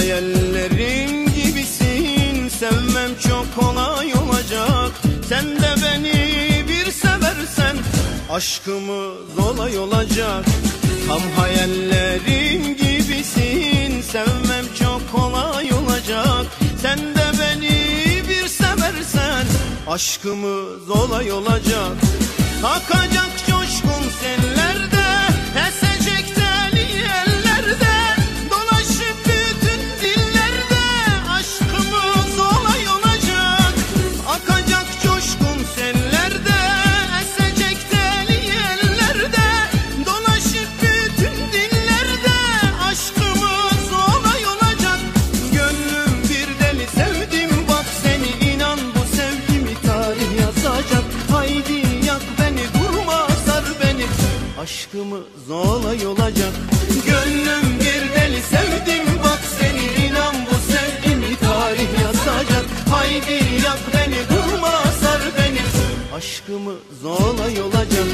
hayallerim gibisin, sevmem çok kolay olacak. Sen de beni bir seversen aşkımız olay olacak. Tam hayallerim gibisin, sevmem çok kolay olacak. Sen de beni bir seversen aşkımız olay olacak. Akacak coşkun sellerde, esecek deli ellerde, dolaşıp bütün dillerde aşkımız olay olacak. Akacak coşkun sellerde, esecek deli ellerde, dolaşıp bütün dillerde aşkımız olay olacak. Gönlüm bir deli sevdim, bak seni, inan bu sevgimi tarih yazacak. Haydi yak beni, durma sar beni, aşkımız olay olacak. Gönlüm bir deli sevdim, bak seni, inan bu sevgimi tarih yazacak. Haydi yak beni, durma sar beni, aşkımız olay olacak.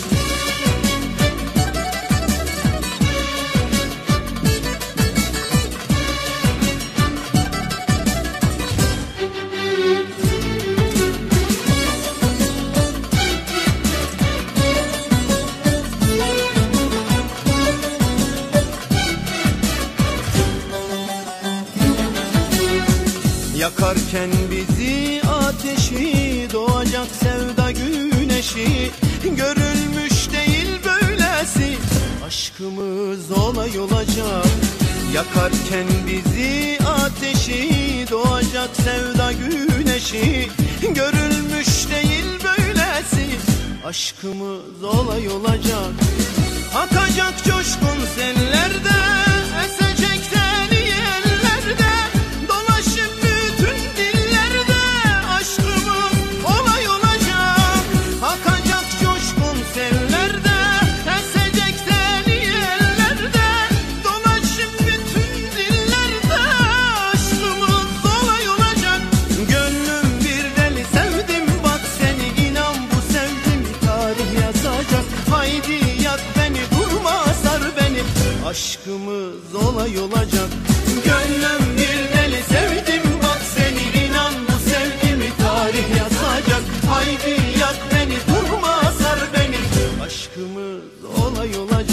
Yakarken bizi ateşi, doğacak sevda güneşi, görülmüş değil böylesi, aşkımız olay olacak. Yakarken bizi ateşi, doğacak sevda güneşi, görülmüş değil böylesi, aşkımız olay olacak. Akacak coşkun sellerde, esecek deli ellerde, dolaşıp bütün dillerde aşkımız olay olacak. Akacak coşkun sellerde, esecek deli ellerde, dolaşıp bütün dillerde aşkımız olay olacak. Gönlüm bir deli sevdim, bak seni, inan bu sevgimi tarih yazacak. Haydi yak beni, durma sar beni, aşkımız olay olacak. Gönlüm bir deli sevdim, bak seni, inan bu sevgimi tarih yazacak. Haydi yak beni, durma sar beni, aşkımız olay olacak.